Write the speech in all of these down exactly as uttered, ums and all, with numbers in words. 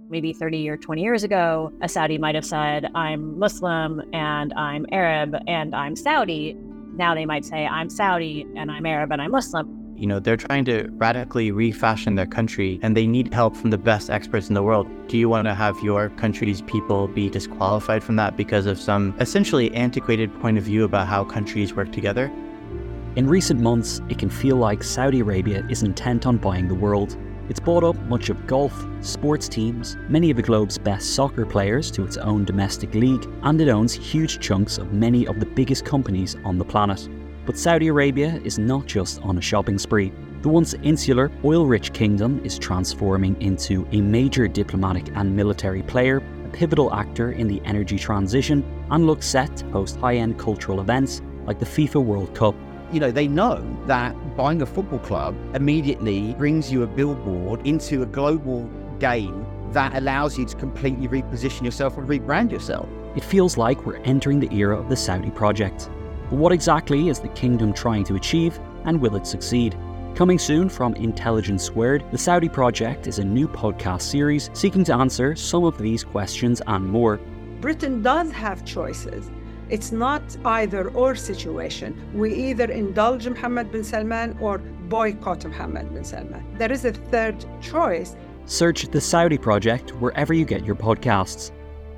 Maybe thirty or twenty years ago, a Saudi might have said, I'm Muslim and I'm Arab and I'm Saudi. Now they might say, I'm Saudi and I'm Arab and I'm Muslim. You know, they're trying to radically refashion their country and they need help from the best experts in the world. Do you want to have your country's people be disqualified from that because of some essentially antiquated point of view about how countries work together? In recent months, it can feel like Saudi Arabia is intent on buying the world. It's bought up much of golf, sports teams, many of the globe's best soccer players to its own domestic league, and it owns huge chunks of many of the biggest companies on the planet. But Saudi Arabia is not just on a shopping spree. The once insular, oil-rich kingdom is transforming into a major diplomatic and military player, a pivotal actor in the energy transition, and looks set to host high-end cultural events like the FIFA World Cup. You know, they know that buying a football club immediately brings you a billboard into a global game that allows you to completely reposition yourself and rebrand yourself. It feels like we're entering the era of the Saudi project. But what exactly is the kingdom trying to achieve, and will it succeed? Coming soon from Intelligence Squared, the Saudi Project is a new podcast series seeking to answer some of these questions and more. Britain does have choices. It's not either or situation. We either indulge Mohammed bin Salman or boycott Mohammed bin Salman. There is a third choice. Search The Saudi Project wherever you get your podcasts.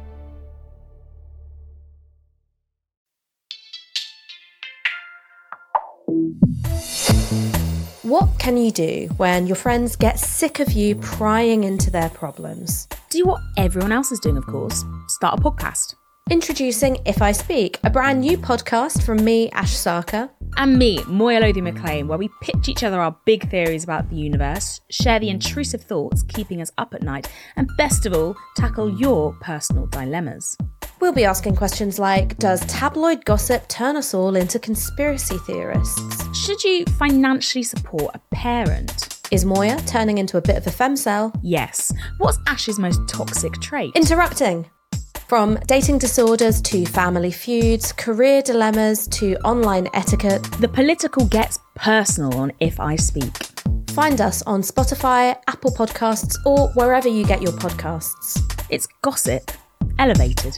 What can you do when your friends get sick of you prying into their problems? Do what everyone else is doing, of course. Start a podcast. Introducing If I Speak, a brand new podcast from me, Ash Sarkar. And me, Moya Lothian-McLean, where we pitch each other our big theories about the universe, share the intrusive thoughts keeping us up at night, and best of all, tackle your personal dilemmas. We'll be asking questions like, does tabloid gossip turn us all into conspiracy theorists? Should you financially support a parent? Is Moya turning into a bit of a femcel? Yes. What's Ash's most toxic trait? Interrupting. From dating disorders to family feuds, career dilemmas to online etiquette. The political gets personal on If I Speak. Find us on Spotify, Apple Podcasts, or wherever you get your podcasts. It's gossip elevated.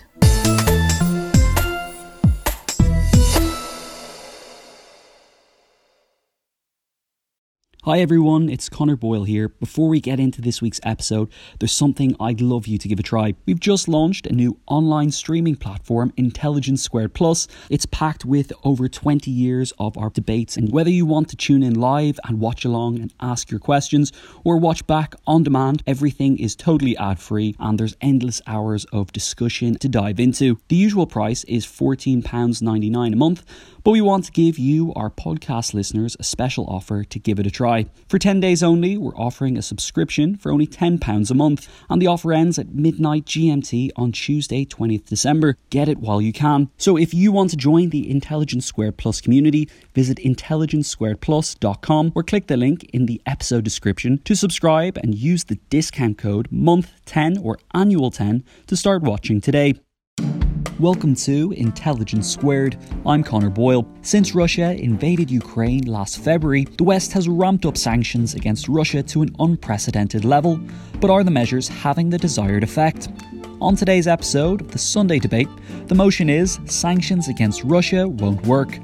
Hi everyone, it's Connor Boyle here. Before we get into this week's episode, there's something I'd love you to give a try. We've just launched a new online streaming platform, Intelligence Squared Plus. It's packed with over twenty years of our debates, and whether you want to tune in live and watch along and ask your questions, or watch back on demand, everything is totally ad-free and there's endless hours of discussion to dive into. The usual price is fourteen pounds ninety-nine a month, but we want to give you, our podcast listeners, a special offer to give it a try. For ten days only, we're offering a subscription for only ten pounds a month, and the offer ends at midnight G M T on Tuesday, twentieth December. Get it while you can. So if you want to join the Intelligence Squared Plus community, visit intelligence squared plus dot com or click the link in the episode description to subscribe and use the discount code month ten or annual ten to start watching today. Welcome to Intelligence Squared. I'm Connor Boyle. Since Russia invaded Ukraine last February, the West has ramped up sanctions against Russia to an unprecedented level. But are the measures having the desired effect? On today's episode of the Sunday Debate, the motion is sanctions against Russia won't work.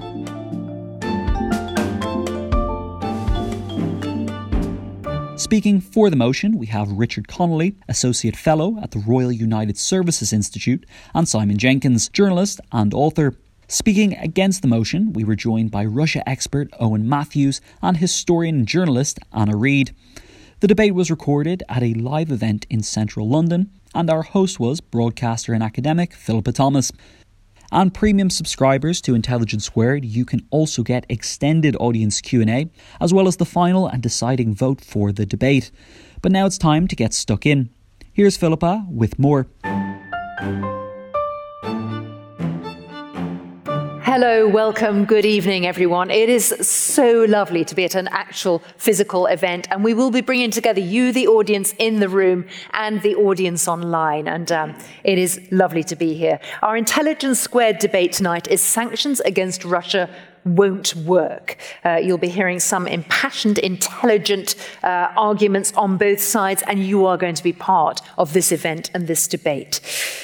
Speaking for the motion, we have Richard Connolly, Associate Fellow at the Royal United Services Institute, and Simon Jenkins, journalist and author. Speaking against the motion, we were joined by Russia expert Owen Matthews and historian and journalist Anna Reid. The debate was recorded at a live event in central London, and our host was broadcaster and academic Philippa Thomas. And premium subscribers to Intelligence Squared, you can also get extended audience Q and A, as well as the final and deciding vote for the debate. But now it's time to get stuck in. Here's Philippa with more. Hello, welcome, good evening everyone. It is so lovely to be at an actual physical event, and we will be bringing together you, the audience in the room, and the audience online, and um, it is lovely to be here. Our Intelligence Squared debate tonight is sanctions against Russia won't work. Uh, you'll be hearing some impassioned, intelligent uh, arguments on both sides, and you are going to be part of this event and this debate.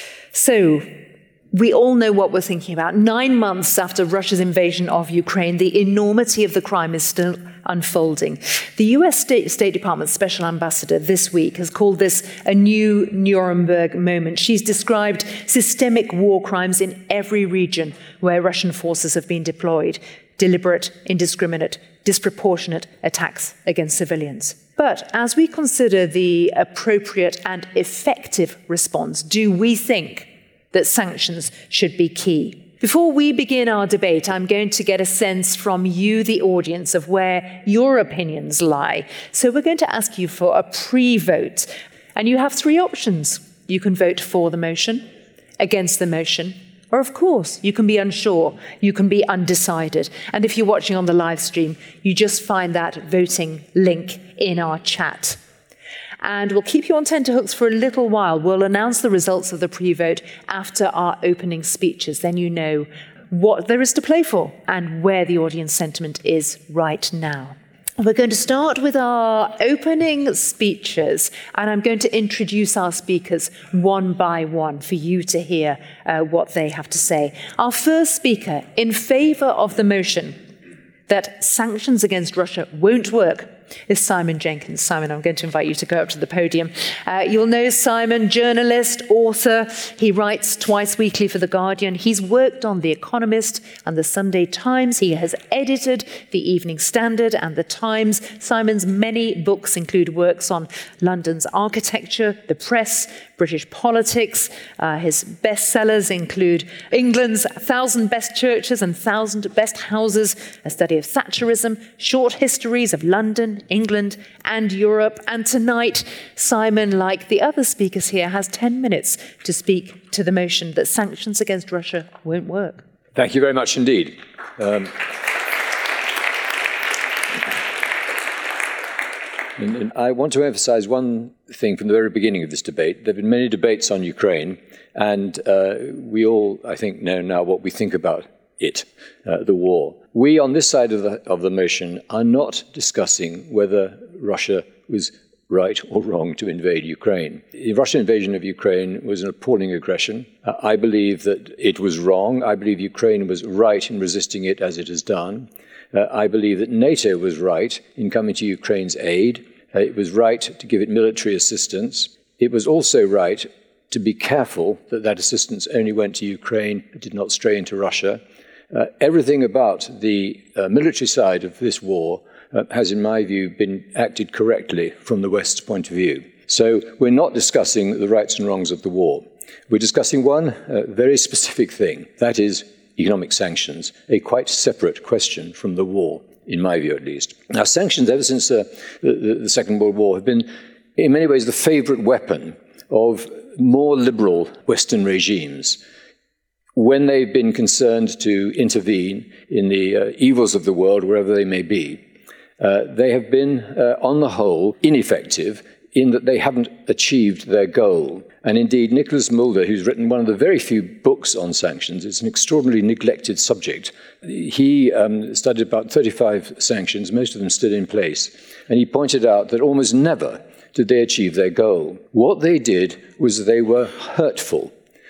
So, we all know what we're thinking about. Nine months after Russia's invasion of Ukraine, the enormity of the crime is still unfolding. The U S State, State Department Special Ambassador this week has called this a new Nuremberg moment. She's described systemic war crimes in every region where Russian forces have been deployed. Deliberate, indiscriminate, disproportionate attacks against civilians. But as we consider the appropriate and effective response, do we think that sanctions should be key? Before we begin our debate, I'm going to get a sense from you, the audience, of where your opinions lie. So we're going to ask you for a pre-vote. And you have three options. You can vote for the motion, against the motion, or of course, you can be unsure, you can be undecided. And if you're watching on the live stream, you just find that voting link in our chat. And we'll keep you on tenterhooks for a little while. We'll announce the results of the pre-vote after our opening speeches. Then you know what there is to play for and where the audience sentiment is right now. We're going to start with our opening speeches, and I'm going to introduce our speakers one by one for you to hear uh, what they have to say. Our first speaker in favour of the motion that sanctions against Russia won't work is Simon Jenkins. Simon, I'm going to invite you to go up to the podium. Uh, you'll know Simon, journalist, author. He writes twice weekly for The Guardian. He's worked on The Economist and The Sunday Times. He has edited The Evening Standard and The Times. Simon's many books include works on London's architecture, the press, British politics. Uh, his bestsellers include England's Thousand Best Churches and Thousand Best Houses, a study of Thatcherism, short histories of London, England and Europe. And tonight, Simon, like the other speakers here, has ten minutes to speak to the motion that sanctions against Russia won't work. Thank you very much indeed. Um, and, and I want to emphasize one thing from the very beginning of this debate. There have been many debates on Ukraine, and uh, we all, I think, know now what we think about it, uh, the war. We on this side of the, of the motion are not discussing whether Russia was right or wrong to invade Ukraine. The Russian invasion of Ukraine was an appalling aggression. Uh, I believe that it was wrong. I believe Ukraine was right in resisting it as it has done. Uh, I believe that NATO was right in coming to Ukraine's aid. Uh, it was right to give it military assistance. It was also right to be careful that that assistance only went to Ukraine and did not stray into Russia. Uh, everything about the uh, military side of this war uh, has, in my view, been acted correctly from the West's point of view. So we're not discussing the rights and wrongs of the war. We're discussing one uh, very specific thing, that is economic sanctions, a quite separate question from the war, in my view at least. Now, sanctions, ever since uh, the, the Second World War, have been, in many ways, the favorite weapon of more liberal Western regimes when they've been concerned to intervene in the uh, evils of the world, wherever they may be. Uh, they have been, uh, on the whole, ineffective in that they haven't achieved their goal. And indeed, Nicholas Mulder, who's written one of the very few books on sanctions, it's an extraordinarily neglected subject. He um, studied about thirty-five sanctions, most of them still in place, and he pointed out that almost never did they achieve their goal. What they did was they were hurtful.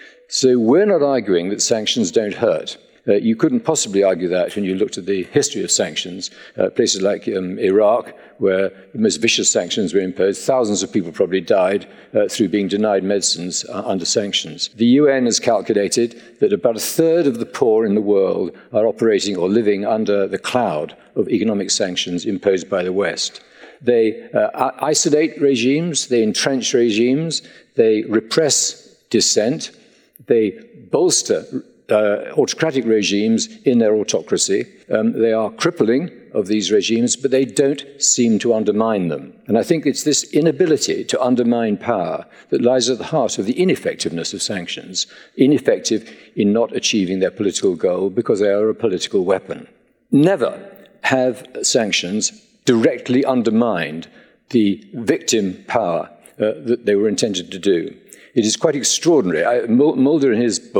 So we're not arguing that sanctions don't hurt. Uh, you couldn't possibly argue that when you looked at the history of sanctions. Uh, places like um, Iraq, where the most vicious sanctions were imposed, thousands of people probably died uh, through being denied medicines uh, under sanctions. The U N has calculated that about a third of the poor in the world are operating or living under the cloud of economic sanctions imposed by the West. They uh, isolate regimes, they entrench regimes, they repress dissent, they bolster uh, autocratic regimes in their autocracy. Um, they are crippling of these regimes, but they don't seem to undermine them. And I think it's this inability to undermine power that lies at the heart of the ineffectiveness of sanctions, ineffective in not achieving their political goal because they are a political weapon. Never have sanctions directly undermined the victim power uh, that they were intended to do. It is quite extraordinary. I, Mulder, in his book,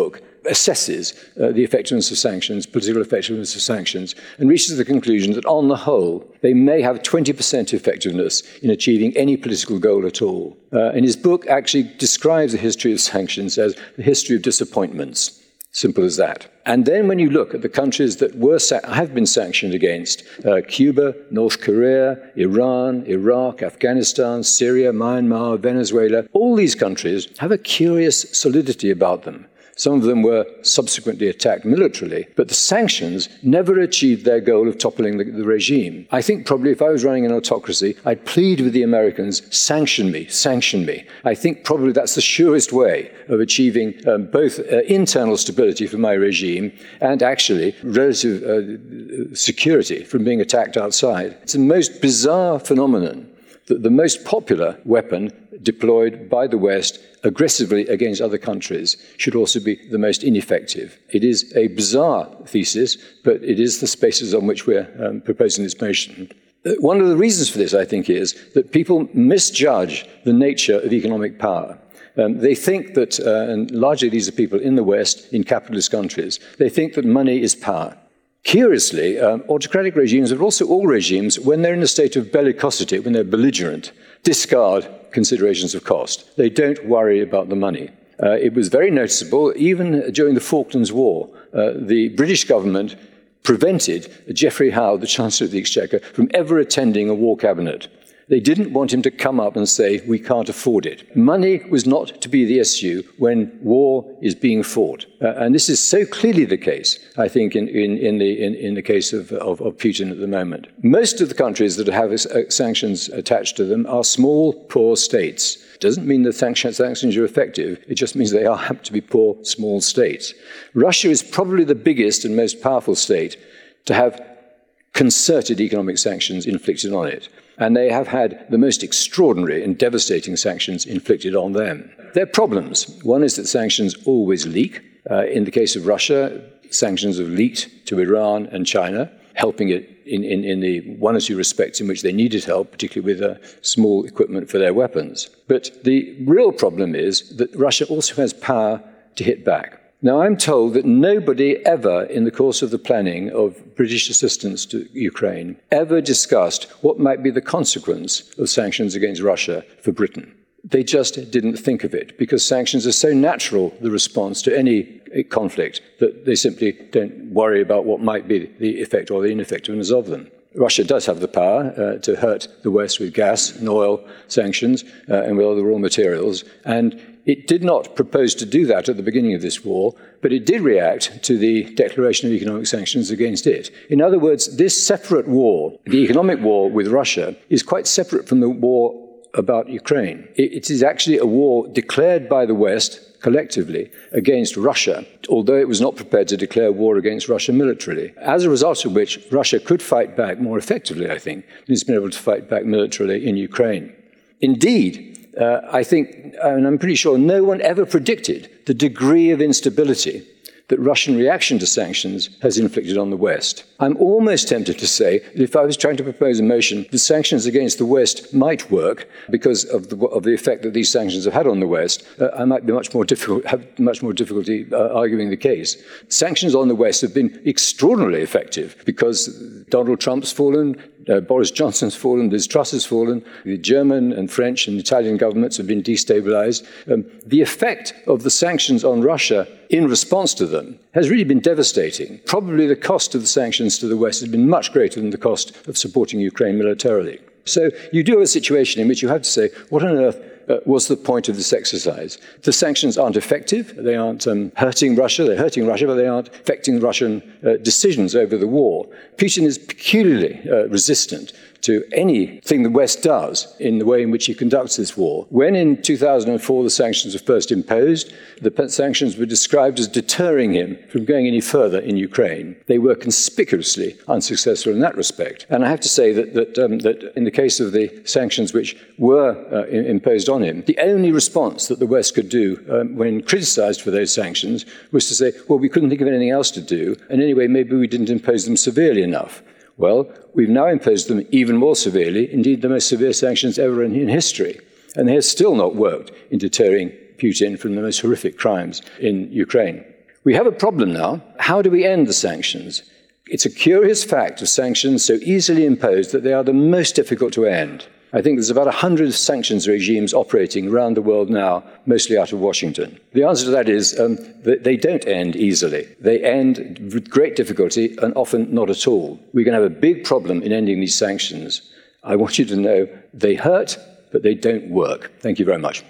assesses uh, the effectiveness of sanctions, political effectiveness of sanctions, and reaches the conclusion that on the whole, they may have twenty percent effectiveness in achieving any political goal at all. Uh, and his book actually describes the history of sanctions as the history of disappointments. Simple as that. And then when you look at the countries that were have been sanctioned against, uh, Cuba, North Korea, Iran, Iraq, Afghanistan, Syria, Myanmar, Venezuela, all these countries have a curious solidity about them. Some of them were subsequently attacked militarily, but the sanctions never achieved their goal of toppling the, the regime. I think probably if I was running an autocracy, I'd plead with the Americans, sanction me, sanction me. I think probably that's the surest way of achieving um, both uh, internal stability for my regime and actually relative uh, security from being attacked outside. It's the most bizarre phenomenon that the most popular weapon deployed by the West aggressively against other countries should also be the most ineffective. It is a bizarre thesis, but it is the spaces on which we're um, proposing this motion. One of the reasons for this, I think, is that people misjudge the nature of economic power. Um, they think that, uh, and largely these are people in the West, in capitalist countries, they think that money is power. Curiously, um, autocratic regimes, but also all regimes, when they're in a state of bellicosity, when they're belligerent, discard considerations of cost. They don't worry about the money. Uh, it was very noticeable, even during the Falklands War, uh, the British government prevented Geoffrey Howe, the Chancellor of the Exchequer, from ever attending a war cabinet. They didn't want him to come up and say, we can't afford it. Money was not to be the issue when war is being fought. Uh, and this is so clearly the case, I think, in, in, in, the, in, in the case of, of, of Putin at the moment. Most of the countries that have uh, sanctions attached to them are small, poor states. It doesn't mean that sanctions are effective. It just means they are happen to be poor, small states. Russia is probably the biggest and most powerful state to have concerted economic sanctions inflicted on it. And they have had the most extraordinary and devastating sanctions inflicted on them. There are problems. One is that sanctions always leak. Uh, in the case of Russia, sanctions have leaked to Iran and China, helping it in, in, in the one or two respects in which they needed help, particularly with uh, small equipment for their weapons. But the real problem is that Russia also has power to hit back. Now, I'm told that nobody ever, in the course of the planning of British assistance to Ukraine, ever discussed what might be the consequence of sanctions against Russia for Britain. They just didn't think of it, because sanctions are so natural, the response to any conflict, that they simply don't worry about what might be the effect or the ineffectiveness of them. Russia does have the power uh, to hurt the West with gas and oil sanctions uh, and with other raw materials, and it did not propose to do that at the beginning of this war, but it did react to the declaration of economic sanctions against it. In other words, this separate war, the economic war with Russia, is quite separate from the war about Ukraine. It is actually a war declared by the West collectively against Russia, although it was not prepared to declare war against Russia militarily, as a result of which Russia could fight back more effectively, I think, than it's been able to fight back militarily in Ukraine. Indeed, Uh, I think, and I'm pretty sure no one ever predicted the degree of instability that Russian reaction to sanctions has inflicted on the West. I'm almost tempted to say that if I was trying to propose a motion, the sanctions against the West might work because of the, of the effect that these sanctions have had on the West. Uh, I might be much more difficult, have much more difficulty uh, arguing the case. Sanctions on the West have been extraordinarily effective because Donald Trump's fallen, Uh, Boris Johnson's fallen, Liz Truss has fallen, the German and French and Italian governments have been destabilized. Um, the effect of the sanctions on Russia in response to them has really been devastating. Probably the cost of the sanctions to the West has been much greater than the cost of supporting Ukraine militarily. So you do have a situation in which you have to say, what on earth Uh, was the point of this exercise? The sanctions aren't effective. They aren't um, hurting Russia. They're hurting Russia, but they aren't affecting Russian uh, decisions over the war. Putin is peculiarly uh, resistant to anything the West does in the way in which he conducts this war. When in two thousand four the sanctions were first imposed, the sanctions were described as deterring him from going any further in Ukraine. They were conspicuously unsuccessful in that respect. And I have to say that, that, um, that in the case of the sanctions which were uh, imposed on him, the only response that the West could do um, when criticized for those sanctions was to say, well, we couldn't think of anything else to do, and anyway, maybe we didn't impose them severely enough. Well, we've now imposed them even more severely, indeed the most severe sanctions ever in, in history, and they have still not worked in deterring Putin from the most horrific crimes in Ukraine. We have a problem now. How do we end the sanctions? It's a curious fact of sanctions so easily imposed that they are the most difficult to end. I think there's about one hundred sanctions regimes operating around the world now, mostly out of Washington. The answer to that is um, that they don't end easily. They end with great difficulty and often not at all. We're going to have a big problem in ending these sanctions. I want you to know they hurt, but they don't work. Thank you very much.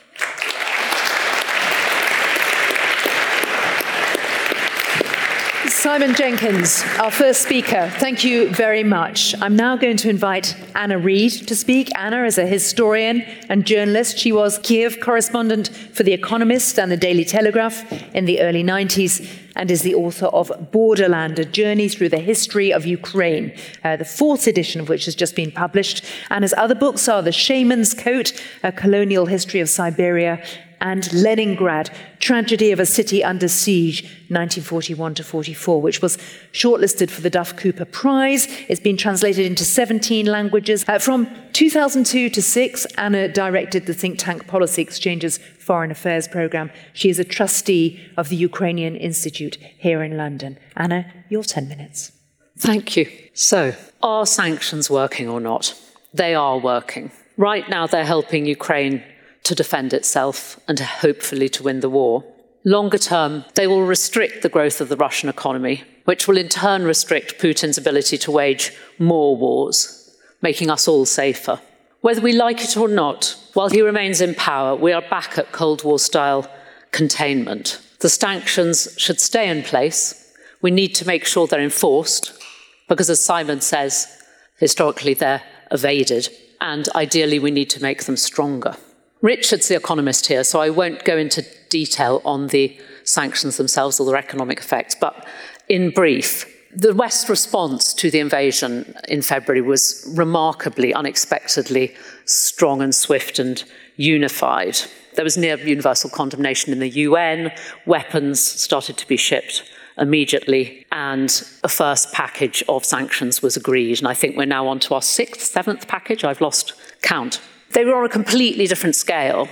Simon Jenkins, our first speaker, thank you very much. I'm now going to invite Anna Reid to speak. Anna is a historian and journalist. She was Kiev correspondent for The Economist and The Daily Telegraph in the early nineties and is the author of Borderland, A Journey Through the History of Ukraine, uh, the fourth edition of which has just been published. Anna's other books are The Shaman's Coat, A Colonial History of Siberia, and Leningrad, Tragedy of a City Under Siege, nineteen forty-one to forty-four, which was shortlisted for the Duff Cooper Prize. It's been translated into seventeen languages. Uh, from two thousand two to six, Anna directed the think tank Policy Exchange's Foreign Affairs programme. She is a trustee of the Ukrainian Institute here in London. Anna, your ten minutes. Thank you. So, are sanctions working or not? They are working. Right now, they're helping Ukraine to defend itself and hopefully to win the war. Longer term, they will restrict the growth of the Russian economy, which will in turn restrict Putin's ability to wage more wars, making us all safer. Whether we like it or not, while he remains in power, we are back at Cold War-style containment. The sanctions should stay in place. We need to make sure they're enforced, because as Simon says, historically they're evaded, and ideally we need to make them stronger. Richard's the economist here, so I won't go into detail on the sanctions themselves or their economic effects, but in brief, the West's response to the invasion in February was remarkably, unexpectedly strong and swift and unified. There was near universal condemnation in the U N, weapons started to be shipped immediately, and a first package of sanctions was agreed, and I think we're now on to our sixth, seventh package, I've lost count. They were on a completely different scale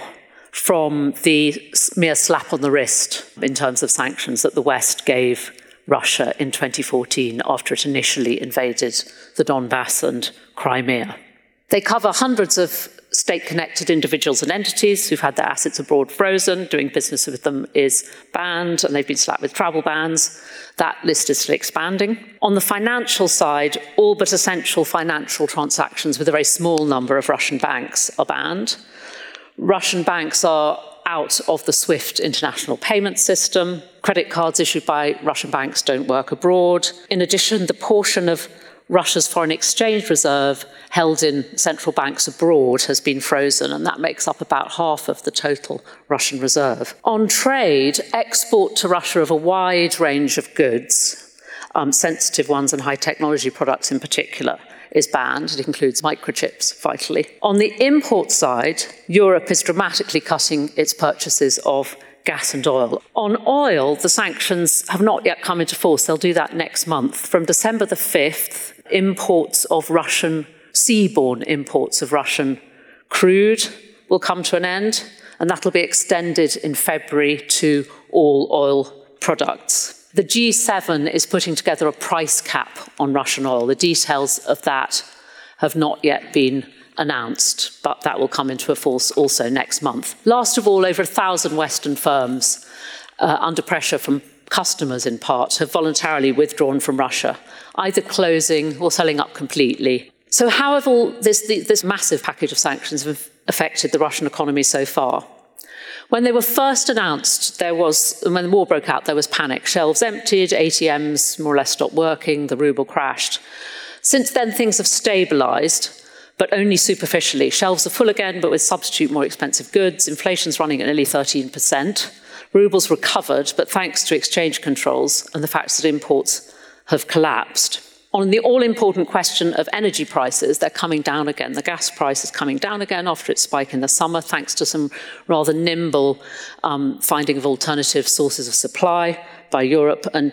from the mere slap on the wrist in terms of sanctions that the West gave Russia in twenty fourteen after it initially invaded the Donbass and Crimea. They cover hundreds of state-connected individuals and entities who've had their assets abroad frozen. Doing business with them is banned, and they've been slapped with travel bans. That list is still expanding. On the financial side, all but essential financial transactions with a very small number of Russian banks are banned. Russian banks are out of the SWIFT international payment system. Credit cards issued by Russian banks don't work abroad. In addition, the portion of Russia's foreign exchange reserve held in central banks abroad has been frozen, and that makes up about half of the total Russian reserve. On trade, export to Russia of a wide range of goods, um, sensitive ones and high technology products in particular, is banned. It includes microchips, vitally. On the import side, Europe is dramatically cutting its purchases of gas and oil. On oil, the sanctions have not yet come into force. They'll do that next month. From December the fifth, imports of Russian, seaborne imports of Russian crude will come to an end, and that'll be extended in February to all oil products. The G seven is putting together a price cap on Russian oil. The details of that have not yet been announced, but that will come into force also next month. Last of all, over a thousand Western firms, uh, under pressure from customers in part, have voluntarily withdrawn from Russia, either closing or selling up completely. So how have all this, this massive package of sanctions affected the Russian economy so far? When they were first announced, there was, when the war broke out, there was panic. Shelves emptied, A T Ms more or less stopped working, the ruble crashed. Since then, things have stabilized, but only superficially. Shelves are full again, but with substitute more expensive goods. Inflation's running at nearly thirteen percent. Ruble's recovered, but thanks to exchange controls and the fact that imports have collapsed. On the all-important question of energy prices, they're coming down again. The gas price is coming down again after its spike in the summer, thanks to some rather nimble um, finding of alternative sources of supply by Europe. And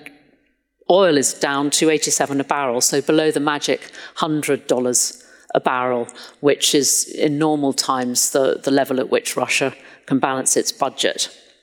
oil is down to eighty-seven a barrel, so below the magic one hundred dollars a barrel, which is in normal times the, the level at which Russia can balance its budget.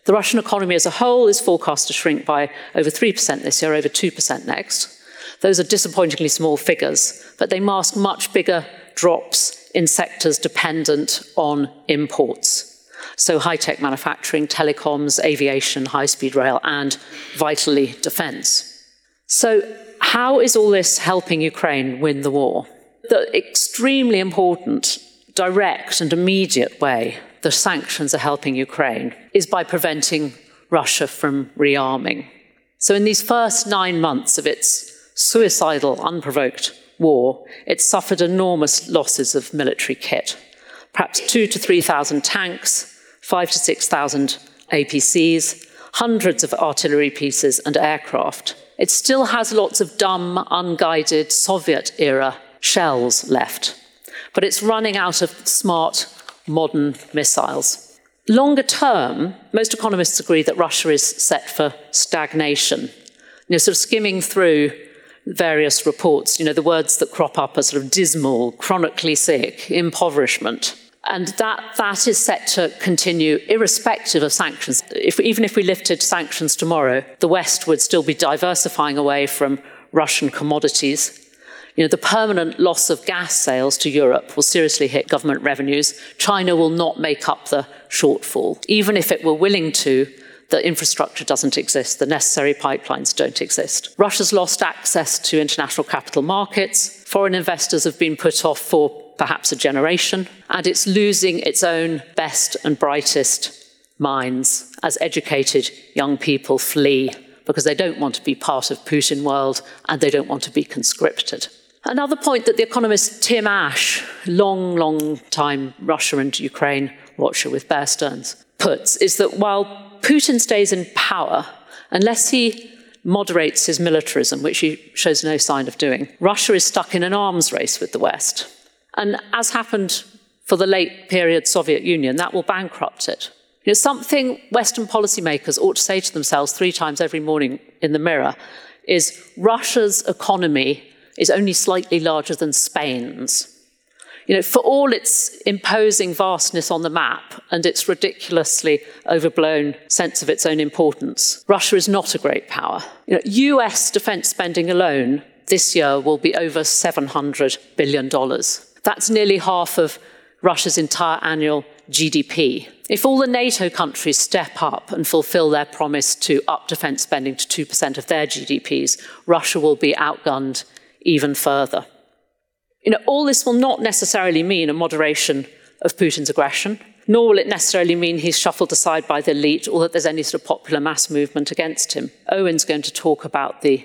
The Russian economy as a whole is forecast to shrink by over three percent this year, over two percent next. Those are disappointingly small figures, but they mask much bigger drops in sectors dependent on imports. So high-tech manufacturing, telecoms, aviation, high-speed rail, and vitally defense. So how is all this helping Ukraine win the war? The extremely important, direct and immediate way the sanctions are helping Ukraine is by preventing Russia from rearming. So in these first nine months of its suicidal, unprovoked war, it suffered enormous losses of military kit. Perhaps two to three thousand tanks, five to six thousand A P Cs, hundreds of artillery pieces and aircraft. It still has lots of dumb, unguided Soviet-era shells left, but it's running out of smart, modern missiles. Longer term, most economists agree that Russia is set for stagnation. You know, sort of skimming through various reports, you know, the words that crop up are sort of dismal, chronically sick, impoverishment. And that, that is set to continue irrespective of sanctions. If, even if we lifted sanctions tomorrow, the West would still be diversifying away from Russian commodities. You know, the permanent loss of gas sales to Europe will seriously hit government revenues. China will not make up the shortfall. Even if it were willing to, the infrastructure doesn't exist, the necessary pipelines don't exist. Russia's lost access to international capital markets. Foreign investors have been put off for perhaps a generation, and it's losing its own best and brightest minds as educated young people flee because they don't want to be part of Putin world and they don't want to be conscripted. Another point that the economist Tim Ash, long, long time Russia and Ukraine watcher with Bear Stearns, puts is that while Putin stays in power, unless he moderates his militarism, which he shows no sign of doing, Russia is stuck in an arms race with the West. And as happened for the late period Soviet Union, that will bankrupt it. You know, something Western policymakers ought to say to themselves three times every morning in the mirror is Russia's economy is only slightly larger than Spain's. You know, for all its imposing vastness on the map and its ridiculously overblown sense of its own importance, Russia is not a great power. You know, U S defense spending alone this year will be over seven hundred billion dollars. That's nearly half of Russia's entire annual G D P. If all the NATO countries step up and fulfill their promise to up defense spending to two percent of their G D Ps, Russia will be outgunned even further. You know, all this will not necessarily mean a moderation of Putin's aggression, nor will it necessarily mean he's shuffled aside by the elite or that there's any sort of popular mass movement against him. Owen's going to talk about the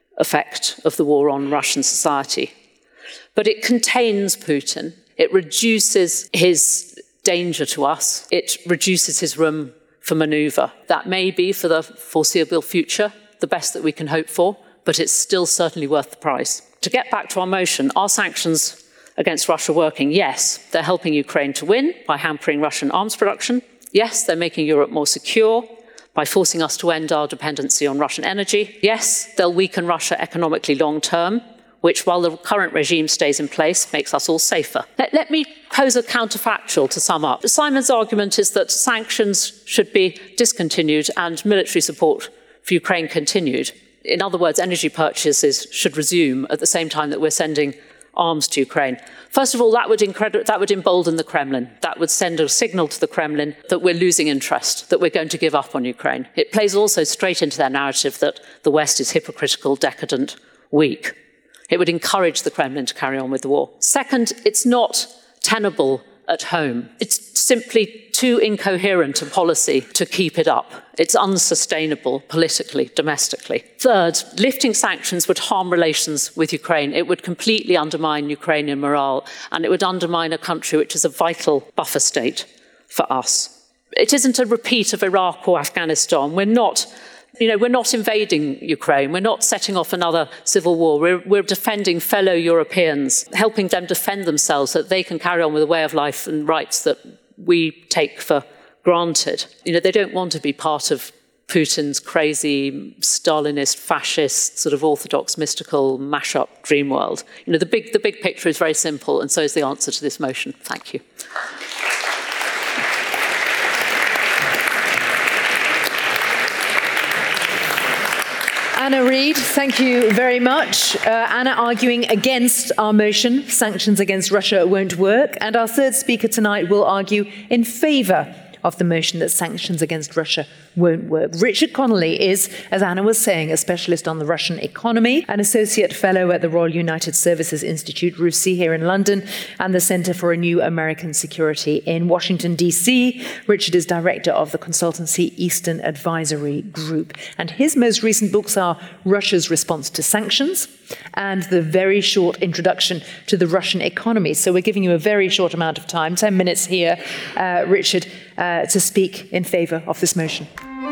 effect of the war on Russian society. But it contains Putin. It reduces his danger to us. It reduces his room for maneuver. That may be, for the foreseeable future, the best that we can hope for, but it's still certainly worth the price. To get back to our motion, are sanctions against Russia working? Yes, they're helping Ukraine to win by hampering Russian arms production. Yes, they're making Europe more secure by forcing us to end our dependency on Russian energy. Yes, they'll weaken Russia economically long term, which, while the current regime stays in place, makes us all safer. Let, let me pose a counterfactual to sum up. Simon's argument is that sanctions should be discontinued and military support for Ukraine continued. In other words, energy purchases should resume at the same time that we're sending arms to Ukraine. First of all, that would, incred- that would embolden the Kremlin. That would send a signal to the Kremlin that we're losing interest, that we're going to give up on Ukraine. It plays also straight into their narrative that the West is hypocritical, decadent, weak. It would encourage the Kremlin to carry on with the war. Second, it's not tenable at home. It's simply too incoherent a policy to keep it up. It's unsustainable politically, domestically. Third, lifting sanctions would harm relations with Ukraine. It would completely undermine Ukrainian morale, and it would undermine a country which is a vital buffer state for us. It isn't a repeat of Iraq or Afghanistan. We're not You know, we're not invading Ukraine. We're not setting off another civil war. We're, we're defending fellow Europeans, helping them defend themselves so that they can carry on with a way of life and rights that we take for granted. You know, they don't want to be part of Putin's crazy Stalinist, fascist, sort of orthodox, mystical, mash-up dream world. You know, the big, the big picture is very simple, and so is the answer to this motion. Thank you. Anna Reid, thank you very much. Uh, Anna arguing against our motion, sanctions against Russia won't work. And our third speaker tonight will argue in favour of the motion that sanctions against Russia won't work. Richard Connolly is, as Anna was saying, a specialist on the Russian economy, an associate fellow at the Royal United Services Institute, RUSI, here in London, and the Centre for a New American Security in Washington, D C. Richard is director of the consultancy Eastern Advisory Group. And his most recent books are Russia's Response to Sanctions and the very short introduction to the Russian economy. So we're giving you a very short amount of time, ten minutes here, uh, Richard, uh, to speak in favour of this motion.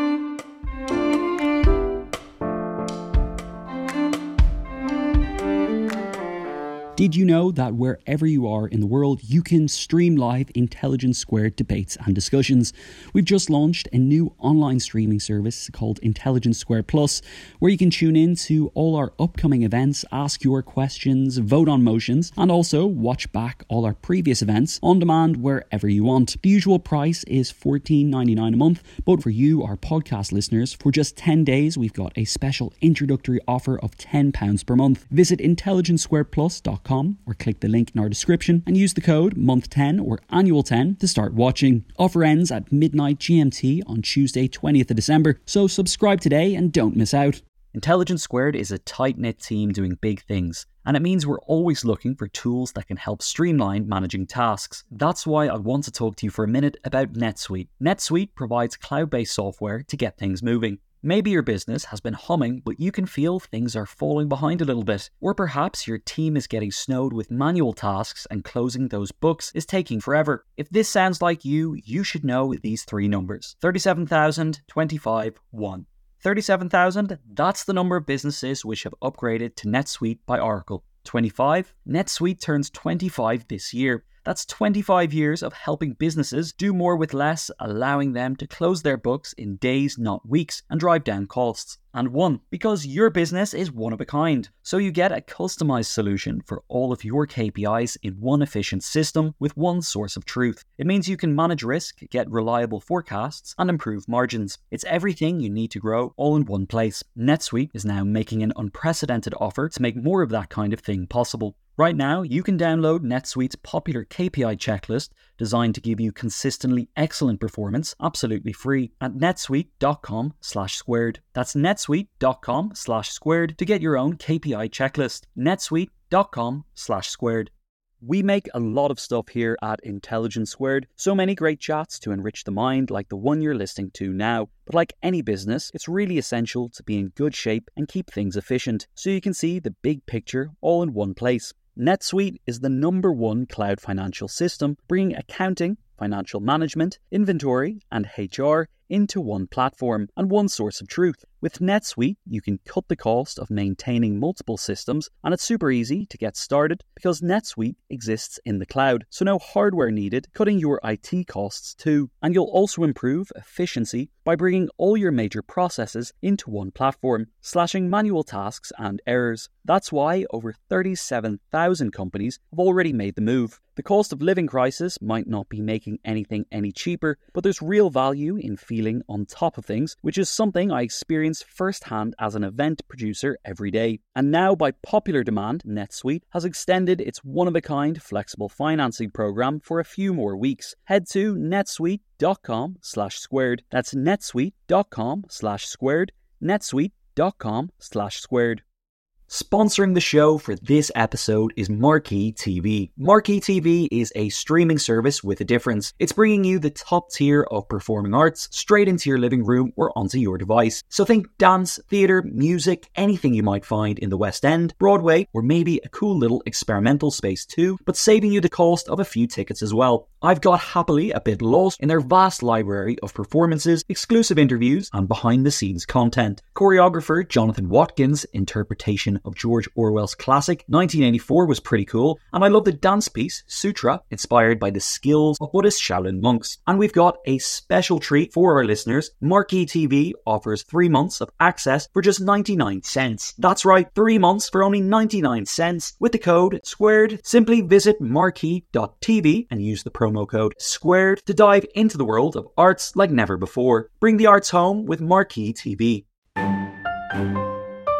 Did you know that wherever you are in the world, you can stream live Intelligence Squared debates and discussions? We've just launched a new online streaming service called Intelligence Squared Plus, where you can tune in to all our upcoming events, ask your questions, vote on motions, and also watch back all our previous events on demand wherever you want. The usual price is fourteen ninety-nine a month, but for you, our podcast listeners, for just ten days, we've got a special introductory offer of ten pounds per month. Visit intelligence squared plus dot com or click the link in our description and use the code month ten or annual ten to start watching. Offer ends at midnight G M T on Tuesday twentieth of December, so subscribe today and don't miss out. Intelligence Squared is a tight-knit team doing big things, and it means we're always looking for tools that can help streamline managing tasks. That's why I want to talk to you for a minute about NetSuite. NetSuite provides cloud-based software to get things moving. Maybe your business has been humming, but you can feel things are falling behind a little bit. Or perhaps your team is getting snowed with manual tasks and closing those books is taking forever. If this sounds like you, you should know these three numbers. thirty-seven thousand, twenty-five, one. thirty-seven thousand, that's the number of businesses which have upgraded to NetSuite by Oracle. twenty-five, NetSuite turns twenty-five this year. That's twenty-five years of helping businesses do more with less, allowing them to close their books in days, not weeks, and drive down costs. And one, because your business is one of a kind. So you get a customized solution for all of your K P Is in one efficient system with one source of truth. It means you can manage risk, get reliable forecasts, and improve margins. It's everything you need to grow all in one place. NetSuite is now making an unprecedented offer to make more of that kind of thing possible. Right now, you can download NetSuite's popular K P I checklist designed to give you consistently excellent performance absolutely free at netsuite.com slash squared. That's netsuite.com slash squared to get your own K P I checklist. netsuite.com slash squared. We make a lot of stuff here at Intelligence Squared, so many great chats to enrich the mind like the one you're listening to now. But like any business, it's really essential to be in good shape and keep things efficient, so you can see the big picture all in one place. NetSuite is the number one cloud financial system, bringing accounting, financial management, inventory, and H R into one platform and one source of truth. With NetSuite, you can cut the cost of maintaining multiple systems, and it's super easy to get started because NetSuite exists in the cloud, so no hardware needed, cutting your I T costs too. And you'll also improve efficiency by bringing all your major processes into one platform, slashing manual tasks and errors. That's why over thirty-seven thousand companies have already made the move. The cost of living crisis might not be making anything any cheaper, but there's real value in feeling on top of things, which is something I experience firsthand as an event producer every day. And now, by popular demand, NetSuite has extended its one-of-a-kind flexible financing program for a few more weeks. Head to netsuite.com slash squared. That's netsuite.com slash squared. netsuite.com slash squared. Sponsoring the show for this episode is Marquee T V. Marquee T V is a streaming service with a difference. It's bringing you the top tier of performing arts straight into your living room or onto your device. So think dance, theatre, music, anything you might find in the West End, Broadway, or maybe a cool little experimental space too, but saving you the cost of a few tickets as well. I've got happily a bit lost in their vast library of performances, exclusive interviews, and behind-the-scenes content. Choreographer Jonathan Watkins' interpretation of George Orwell's classic nineteen eighty-four was pretty cool, and I love the dance piece Sutra, inspired by the skills of Buddhist Shaolin monks. And we've got a special treat for our listeners. Marquee T V offers three months of access for just ninety-nine cents. That's right, three months for only ninety-nine cents with the code SQUARED. Simply visit marquee dot t v and use the promo code SQUARED to dive into the world of arts like never before. Bring the arts home with Marquee T V.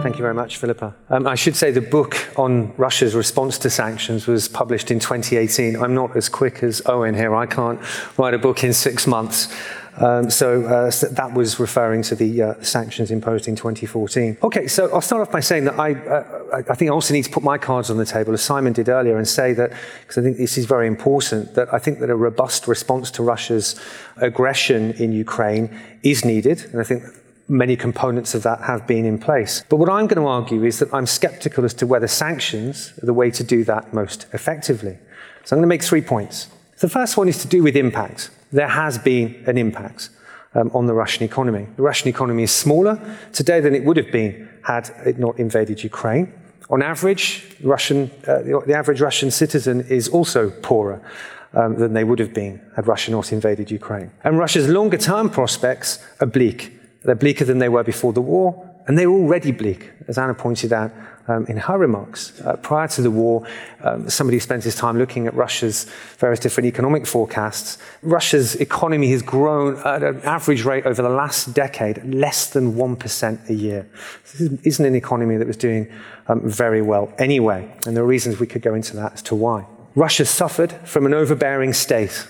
Thank you very much, Philippa. Um, I should say the book on Russia's response to sanctions was published in twenty eighteen. I'm not as quick as Owen here. I can't write a book in six months. Um, so, uh, so that was referring to the uh, sanctions imposed in twenty fourteen. Okay, so I'll start off by saying that I, uh, I think I also need to put my cards on the table, as Simon did earlier, and say that, because I think this is very important, that I think that a robust response to Russia's aggression in Ukraine is needed, and I think many components of that have been in place. But what I'm going to argue is that I'm skeptical as to whether sanctions are the way to do that most effectively. So I'm going to make three points. The first one is to do with impact. There has been an impact um, on the Russian economy. The Russian economy is smaller today than it would have been had it not invaded Ukraine. On average, Russian, uh, the, the average Russian citizen is also poorer um, than they would have been had Russia not invaded Ukraine. And Russia's longer-term prospects are bleak. They're bleaker than they were before the war, and they were already bleak, as Anna pointed out um, in her remarks. Uh, prior to the war, um, somebody spent his time looking at Russia's various different economic forecasts. Russia's economy has grown at an average rate over the last decade, less than one percent a year. This isn't an economy that was doing um, very well anyway, and there are reasons we could go into that as to why. Russia suffered from an overbearing state.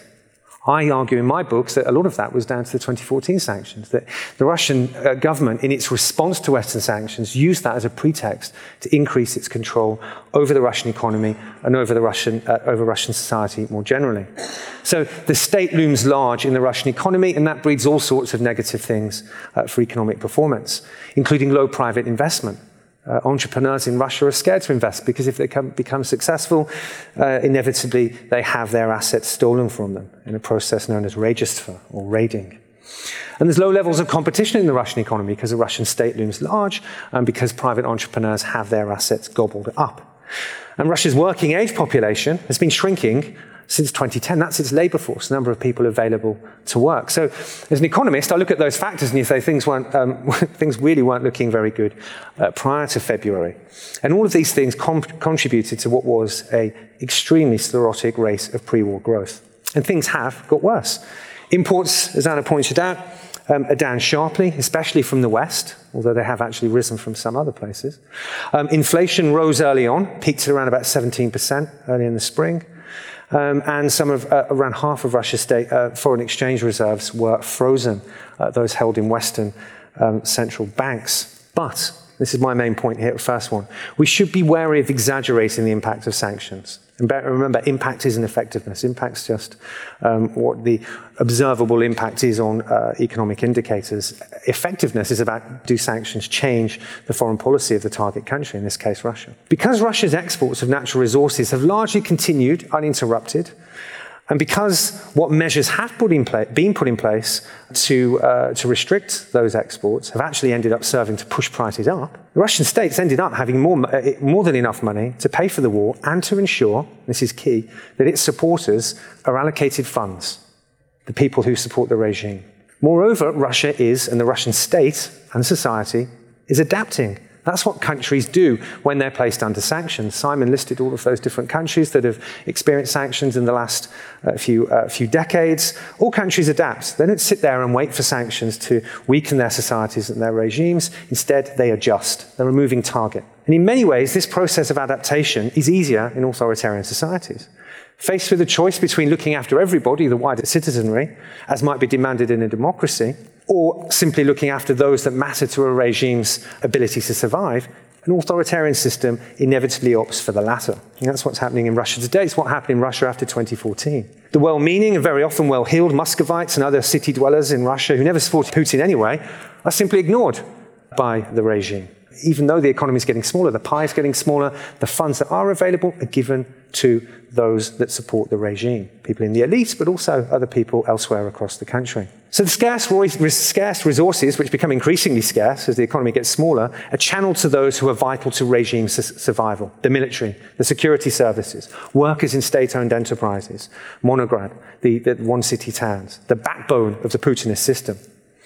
I argue in my books that a lot of that was down to the twenty fourteen sanctions, that the Russian uh, government, in its response to Western sanctions, used that as a pretext to increase its control over the Russian economy and over the Russian, uh, over Russian society more generally. So the state looms large in the Russian economy, and that breeds all sorts of negative things uh, for economic performance, including low private investment. Uh, entrepreneurs in Russia are scared to invest because if they come, become successful, uh, inevitably they have their assets stolen from them in a process known as register or raiding. And there's low levels of competition in the Russian economy because the Russian state looms large and because private entrepreneurs have their assets gobbled up. And Russia's working age population has been shrinking since twenty ten. That's its labour force, the number of people available to work. So as an economist, I look at those factors and you say things weren't, um, things really weren't looking very good uh, prior to February. And all of these things com- contributed to what was an extremely sclerotic rate of pre-war growth. And things have got worse. Imports, as Anna pointed out, Um, are down sharply, especially from the West, although they have actually risen from some other places. Um, inflation rose early on, peaked at around about seventeen percent early in the spring. Um, and some of, uh, around half of Russia's state uh, foreign exchange reserves were frozen, uh, those held in Western um, central banks. But, this is my main point here, the first one, we should be wary of exaggerating the impact of sanctions. And remember, impact isn't effectiveness. Impact's just um, what the observable impact is on uh, economic indicators. Effectiveness is about, do sanctions change the foreign policy of the target country, in this case, Russia? Because Russia's exports of natural resources have largely continued uninterrupted, and because what measures have put in pla- been put in place to, uh, to restrict those exports have actually ended up serving to push prices up, the Russian state's ended up having more, uh, more than enough money to pay for the war and to ensure, this is key, that its supporters are allocated funds, the people who support the regime. Moreover, Russia is, and the Russian state and society, is adapting. That's what countries do when they're placed under sanctions. Simon listed all of those different countries that have experienced sanctions in the last uh, few, uh, few decades. All countries adapt. They don't sit there and wait for sanctions to weaken their societies and their regimes. Instead, they adjust. They're a moving target. And in many ways, this process of adaptation is easier in authoritarian societies. Faced with a choice between looking after everybody, the wider citizenry, as might be demanded in a democracy, or simply looking after those that matter to a regime's ability to survive, an authoritarian system inevitably opts for the latter. And that's what's happening in Russia today. It's what happened in Russia after twenty fourteen. The well-meaning and very often well-heeled Muscovites and other city dwellers in Russia who never supported Putin anyway are simply ignored by the regime. Even though the economy is getting smaller, the pie is getting smaller, the funds that are available are given to those that support the regime. People in the elite, but also other people elsewhere across the country. So the scarce, scarce resources, which become increasingly scarce as the economy gets smaller, are channeled to those who are vital to regime survival. The military, the security services, workers in state-owned enterprises, Monograd, the, the one-city towns, the backbone of the Putinist system.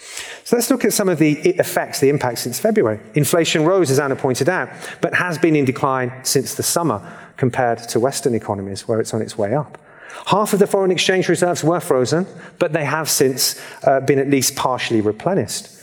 So let's look at some of the effects, the impacts since February. Inflation rose, as Anna pointed out, but has been in decline since the summer compared to Western economies, where it's on its way up. Half of the foreign exchange reserves were frozen, but they have since uh, been at least partially replenished.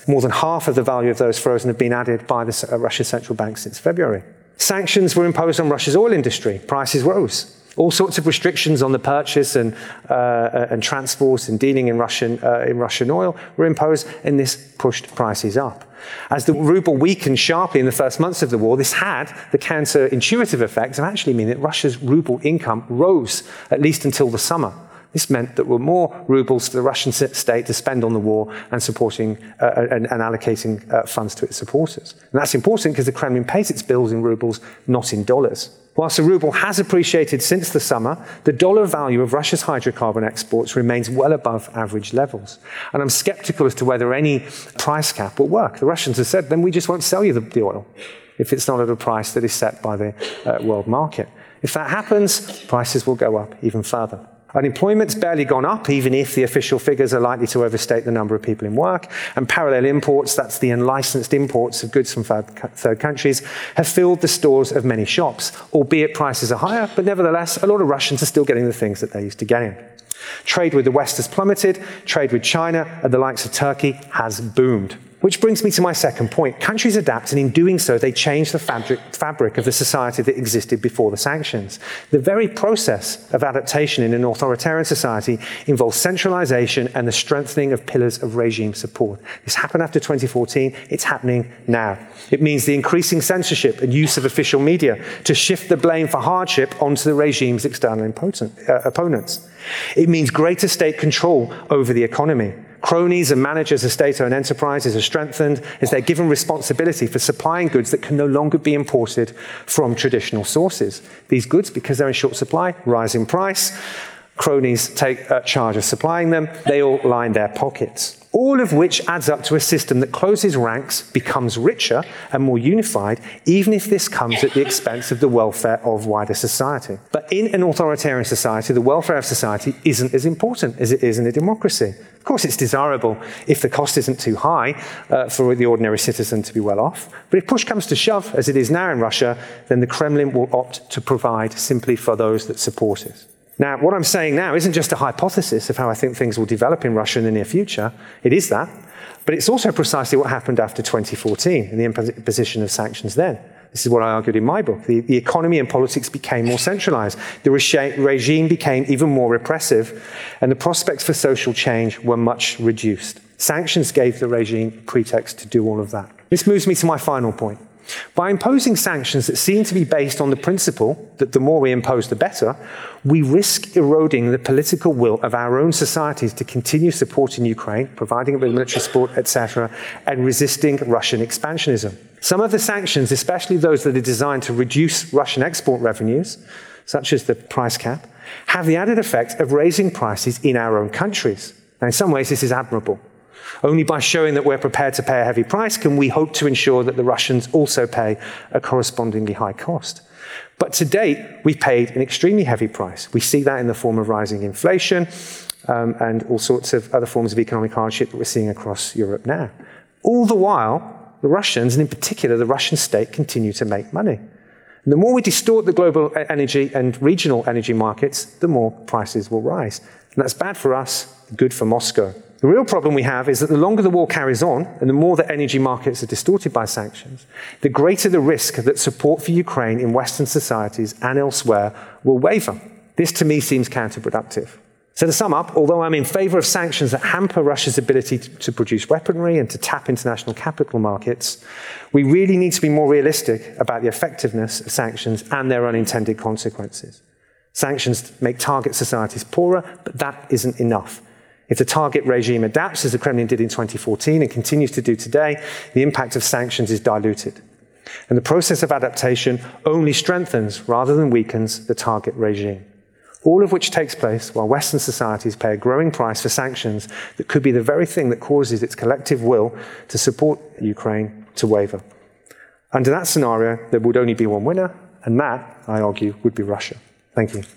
More than half of the value of those frozen have been added by the, uh, Russia's central bank since February. Sanctions were imposed on Russia's oil industry. Prices rose. All sorts of restrictions on the purchase and, uh, and transport and dealing in Russian, uh, in Russian oil were imposed, and this pushed prices up. As the ruble weakened sharply in the first months of the war, this had the counterintuitive effect of actually meaning that Russia's ruble income rose, at least until the summer. This meant that there were more rubles for the Russian state to spend on the war and supporting uh, and, and allocating uh, funds to its supporters. And that's important because the Kremlin pays its bills in rubles, not in dollars. Whilst the ruble has appreciated since the summer, the dollar value of Russia's hydrocarbon exports remains well above average levels. And I'm skeptical as to whether any price cap will work. The Russians have said, then we just won't sell you the, the oil if it's not at a price that is set by the uh, world market. If that happens, prices will go up even further. Unemployment's barely gone up, even if the official figures are likely to overstate the number of people in work. And parallel imports, that's the unlicensed imports of goods from third countries, have filled the stores of many shops, albeit prices are higher, but nevertheless, a lot of Russians are still getting the things that they used to getting. Trade with the West has plummeted, trade with China and the likes of Turkey has boomed. Which brings me to my second point. Countries adapt, and in doing so, they change the fabric, fabric of the society that existed before the sanctions. The very process of adaptation in an authoritarian society involves centralization and the strengthening of pillars of regime support. This happened after twenty fourteen. It's happening now. It means the increasing censorship and use of official media to shift the blame for hardship onto the regime's external impotent, uh, opponents. It means greater state control over the economy. Cronies and managers of state-owned enterprises are strengthened as they're given responsibility for supplying goods that can no longer be imported from traditional sources. These goods, because they're in short supply, rise in price. Cronies take uh, charge of supplying them. They all line their pockets. All of which adds up to a system that closes ranks, becomes richer and more unified, even if this comes at the expense of the welfare of wider society. But in an authoritarian society, the welfare of society isn't as important as it is in a democracy. Of course, it's desirable if the cost isn't too high uh, for the ordinary citizen to be well off. But if push comes to shove, as it is now in Russia, then the Kremlin will opt to provide simply for those that support it. Now, what I'm saying now isn't just a hypothesis of how I think things will develop in Russia in the near future. It is that. But it's also precisely what happened after twenty fourteen and the imposition of sanctions then. This is what I argued in my book. The, the economy and politics became more centralized. The re- regime became even more repressive, and the prospects for social change were much reduced. Sanctions gave the regime a pretext to do all of that. This moves me to my final point. By imposing sanctions that seem to be based on the principle that the more we impose, the better, we risk eroding the political will of our own societies to continue supporting Ukraine, providing it with military support, et cetera, and resisting Russian expansionism. Some of the sanctions, especially those that are designed to reduce Russian export revenues, such as the price cap, have the added effect of raising prices in our own countries. Now, in some ways, this is admirable. Only by showing that we're prepared to pay a heavy price can we hope to ensure that the Russians also pay a correspondingly high cost. But to date, we've paid an extremely heavy price. We see that in the form of rising inflation um, and all sorts of other forms of economic hardship that we're seeing across Europe now. All the while, the Russians, and in particular the Russian state, continue to make money. And the more we distort the global energy and regional energy markets, the more prices will rise. And that's bad for us, good for Moscow. The real problem we have is that the longer the war carries on, and the more that energy markets are distorted by sanctions, the greater the risk that support for Ukraine in Western societies and elsewhere will waver. This, to me, seems counterproductive. So to sum up, although I'm in favor of sanctions that hamper Russia's ability to, to produce weaponry and to tap international capital markets, we really need to be more realistic about the effectiveness of sanctions and their unintended consequences. Sanctions make target societies poorer, but that isn't enough. If the target regime adapts, as the Kremlin did in twenty fourteen and continues to do today, the impact of sanctions is diluted. And the process of adaptation only strengthens rather than weakens the target regime. All of which takes place while Western societies pay a growing price for sanctions that could be the very thing that causes its collective will to support Ukraine to waver. Under that scenario, there would only be one winner, and that, I argue, would be Russia. Thank you.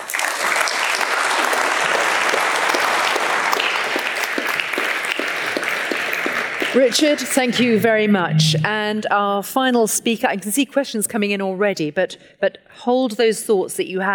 Richard, thank you very much. And our final speaker, I can see questions coming in already, but, but hold those thoughts that you have.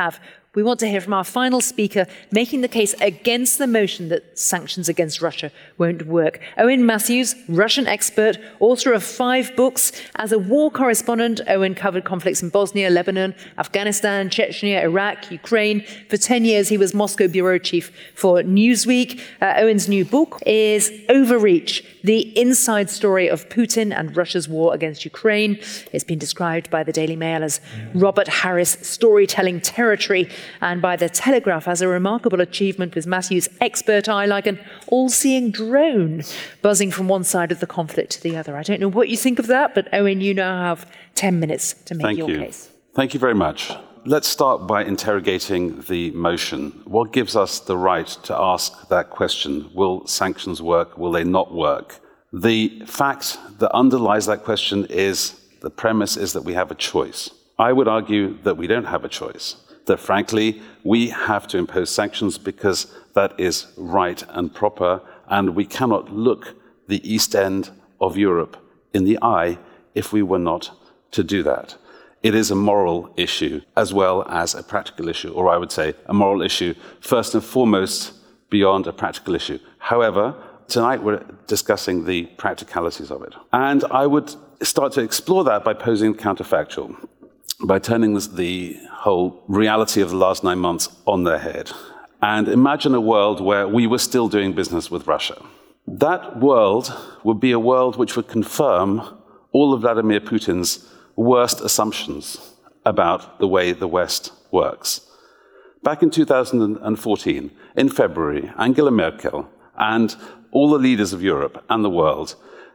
we want to hear from our final speaker making the case against the motion that sanctions against Russia won't work. Owen Matthews, Russian expert, author of five books. As a war correspondent, Owen covered conflicts in Bosnia, Lebanon, Afghanistan, Chechnya, Iraq, Ukraine. For ten years, he was Moscow bureau chief for Newsweek. Uh, Owen's new book is Overreach, the inside story of Putin and Russia's war against Ukraine. It's been described by the Daily Mail as Robert Harris storytelling territory, and by the Telegraph as a remarkable achievement with Matthews' expert eye like an all-seeing drone buzzing from one side of the conflict to the other. I don't know what you think of that, but Owen, you now have ten minutes to make Thank your you. case. Thank you very much. Let's start by interrogating the motion. What gives us the right to ask that question? Will sanctions work? Will they not work? The fact that underlies that question is, the premise is that we have a choice. I would argue that we don't have a choice, that frankly, we have to impose sanctions because that is right and proper, and we cannot look the East End of Europe in the eye if we were not to do that. It is a moral issue as well as a practical issue, or I would say a moral issue first and foremost beyond a practical issue. However, tonight we're discussing the practicalities of it. And I would start to explore that by posing counterfactual, by turning this, the whole reality of the last nine months on their head. And imagine a world where we were still doing business with Russia. That world would be a world which would confirm all of Vladimir Putin's worst assumptions about the way the West works. Back in two thousand fourteen, in February, Angela Merkel and all the leaders of Europe and the world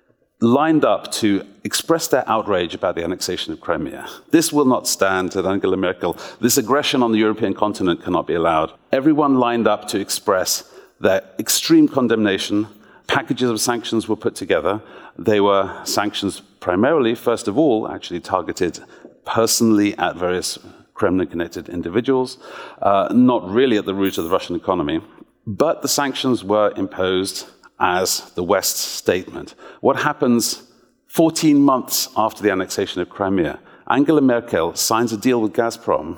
lined up to express their outrage about the annexation of Crimea. This will not stand, said Angela Merkel. This aggression on the European continent cannot be allowed. Everyone lined up to express their extreme condemnation. Packages of sanctions were put together. They were sanctions primarily, first of all, actually targeted personally at various Kremlin-connected individuals, uh, not really at the root of the Russian economy. But the sanctions were imposed as the West's statement. What happens fourteen months after the annexation of Crimea? Angela Merkel signs a deal with Gazprom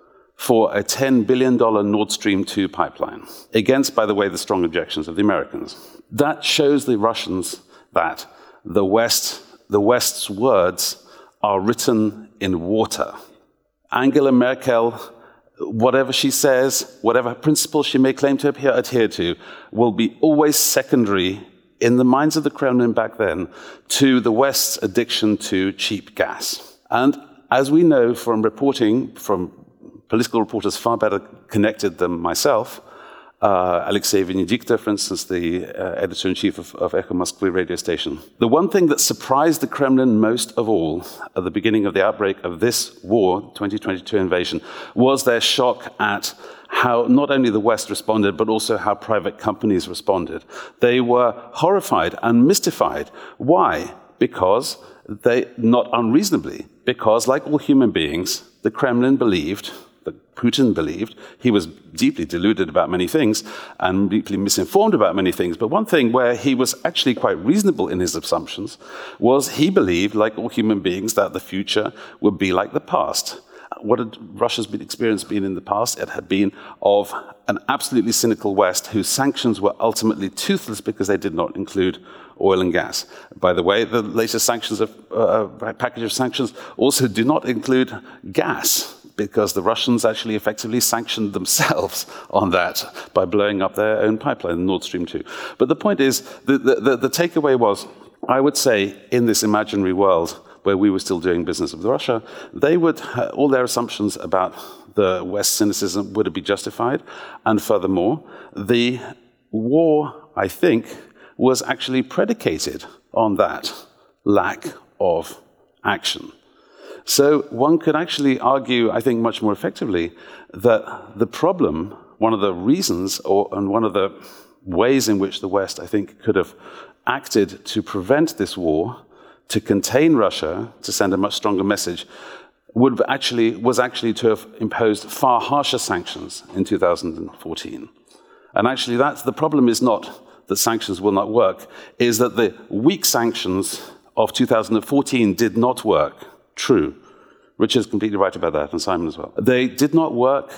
for a ten billion dollars Nord Stream two pipeline, against, by the way, the strong objections of the Americans. That shows the Russians that the West, the West's words are written in water. Angela Merkel, whatever she says, whatever principles she may claim to adhere to, will be always secondary in the minds of the Kremlin back then to the West's addiction to cheap gas. And as we know from reporting, from political reporters far better connected than myself, uh, Alexei Venedicta, for instance, the uh, editor-in-chief of, of Echo Moskvy radio station. The one thing that surprised the Kremlin most of all at the beginning of the outbreak of this war, twenty twenty-two invasion, was their shock at how not only the West responded, but also how private companies responded. They were horrified and mystified. Why? Because they, not unreasonably, because like all human beings, the Kremlin believed, that Putin believed, he was deeply deluded about many things and deeply misinformed about many things. But one thing where he was actually quite reasonable in his assumptions was he believed, like all human beings, that the future would be like the past. What had Russia's been experience been in the past? It had been of an absolutely cynical West whose sanctions were ultimately toothless because they did not include oil and gas. By the way, the latest sanctions of, uh, package of sanctions also do not include gas, because the Russians actually effectively sanctioned themselves on that by blowing up their own pipeline, Nord Stream two. But the point is, the, the, the takeaway was, I would say, in this imaginary world where we were still doing business with Russia, they would, all their assumptions about the West's cynicism would be justified. And furthermore, the war, I think, was actually predicated on that lack of action. So one could actually argue, I think much more effectively, that the problem, one of the reasons, or and one of the ways in which the West, I think, could have acted to prevent this war, to contain Russia, to send a much stronger message, would actually, was actually to have imposed far harsher sanctions in two thousand fourteen. And actually, that's, the problem is not that sanctions will not work, is that the weak sanctions of two thousand fourteen did not work. True. Richard's completely right about that, and Simon as well. They did not work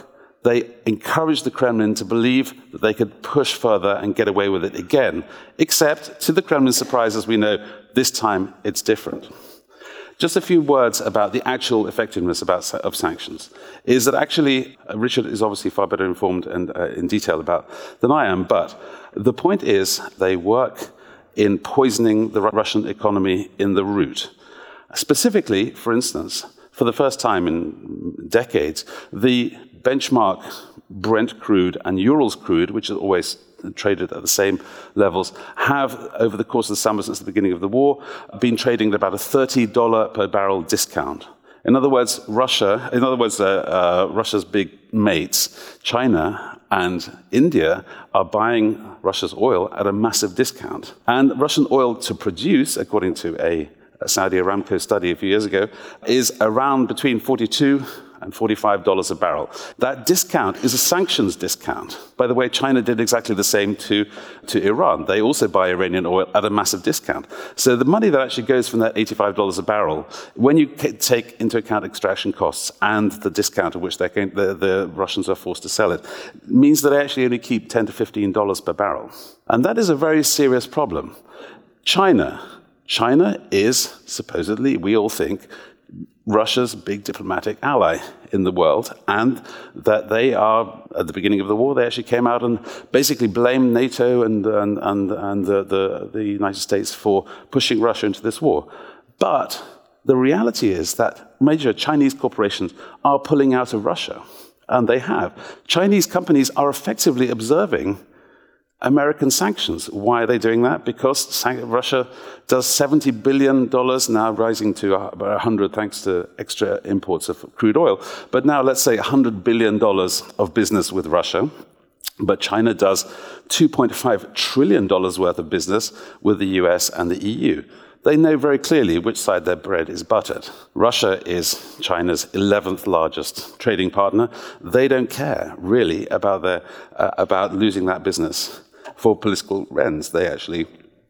they encouraged the Kremlin to believe that they could push further and get away with it again. Except, to the Kremlin's surprise, as we know, this time it's different. Just a few words about the actual effectiveness about, of sanctions. Is that actually, uh, Richard is obviously far better informed and uh, in detail about than I am, but the point is they work in poisoning the Russian economy in the root. Specifically, for instance, for the first time in decades, the benchmark Brent crude and Urals crude, which is always traded at the same levels, have, over the course of the summer since the beginning of the war, been trading at about a thirty dollars per barrel discount. In other words, Russia, in other words, uh, uh, Russia's big mates, China and India, are buying Russia's oil at a massive discount. And Russian oil to produce, according to a, a Saudi Aramco study a few years ago, is around between forty-two and forty-five dollars a barrel. That discount is a sanctions discount. By the way, China did exactly the same to, to Iran. They also buy Iranian oil at a massive discount. So the money that actually goes from that eighty-five dollars a barrel, when you take into account extraction costs and the discount at which they're going, the, the Russians are forced to sell it, means that they actually only keep ten to fifteen dollars per barrel. And that is a very serious problem. China. China is, supposedly, we all think, Russia's big diplomatic ally in the world, and that they are, at the beginning of the war, they actually came out and basically blamed NATO and, and, and, and the, the, the United States for pushing Russia into this war. But the reality is that major Chinese corporations are pulling out of Russia, and they have. Chinese companies are effectively observing American sanctions. Why are they doing that? Because Russia does seventy billion dollars, now rising to about one hundred thanks to extra imports of crude oil. But now let's say one hundred billion dollars of business with Russia. But China does two point five trillion dollars worth of business with the U S and the E U. They know very clearly which side their bread is buttered. Russia is China's eleventh largest trading partner. They don't care, really, about, their, uh, about losing that business for political ends. They actually,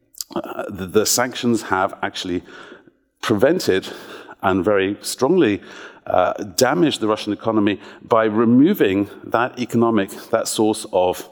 uh, the, the sanctions have actually prevented and very strongly uh, damaged the Russian economy by removing that economic, that source of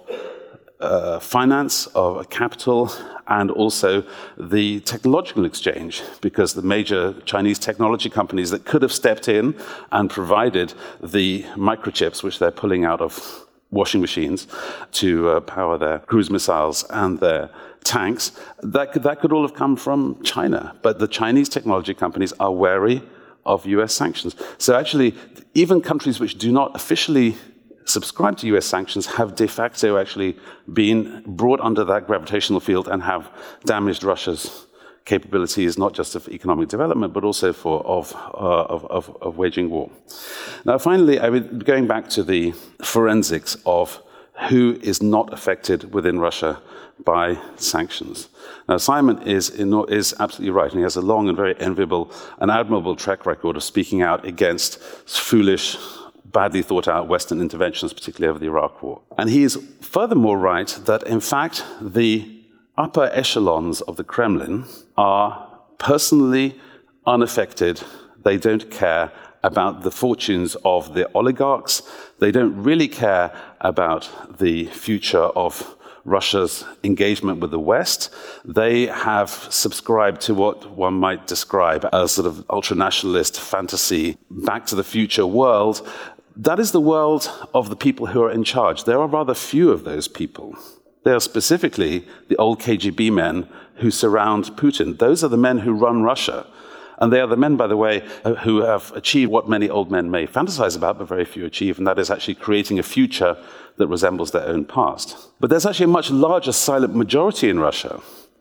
uh, finance, of capital, and also the technological exchange, because the major Chinese technology companies that could have stepped in and provided the microchips, which they're pulling out of washing machines to uh, power their cruise missiles and their tanks, that could, that could all have come from China. But the Chinese technology companies are wary of U S sanctions. So actually, even countries which do not officially subscribe to U S sanctions have de facto actually been brought under that gravitational field and have damaged Russia's capabilities, not just of economic development, but also for of, uh, of, of, of waging war. Now, finally, I mean, going back to the forensics of who is not affected within Russia by sanctions. Now, Simon is, is absolutely right, and he has a long and very enviable and admirable track record of speaking out against foolish, badly thought out Western interventions, particularly over the Iraq War. And he is furthermore right that, in fact, the upper echelons of the Kremlin are personally unaffected. They don't care about the fortunes of the oligarchs. They don't really care about the future of Russia's engagement with the West. They have subscribed to what one might describe as sort of ultranationalist fantasy, back to the future world. That is the world of the people who are in charge. There are rather few of those people. They are specifically the old K G B men who surround Putin. Those are the men who run Russia. And they are the men, by the way, who have achieved what many old men may fantasize about, but very few achieve, and that is actually creating a future that resembles their own past. But there's actually a much larger silent majority in Russia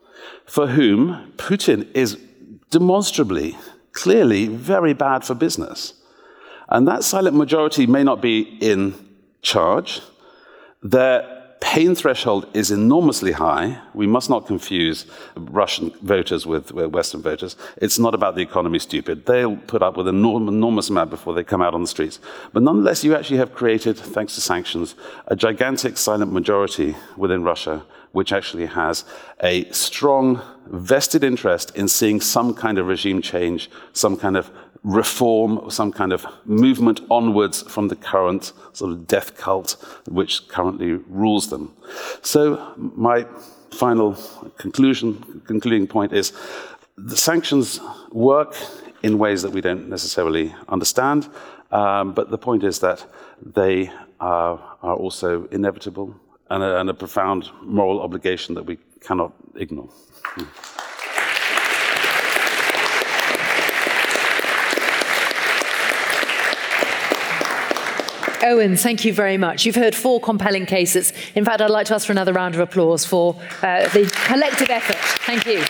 for whom Putin is demonstrably, clearly very bad for business. And that silent majority may not be in charge. Their pain threshold is enormously high. We must not confuse Russian voters with Western voters. It's not about the economy, stupid. They'll put up with an enormous amount before they come out on the streets. But nonetheless, you actually have created, thanks to sanctions, a gigantic silent majority within Russia, which actually has a strong vested interest in seeing some kind of regime change, some kind of reform, some kind of movement onwards from the current sort of death cult which currently rules them. So my final conclusion, concluding point is the sanctions work in ways that we don't necessarily understand, um, but the point is that they uh, are also inevitable and a, and a profound moral obligation that we cannot ignore. Mm. Owen, thank you very much. You've heard four compelling cases. In fact, I'd like to ask for another round of applause for uh, the collective effort. Thank you.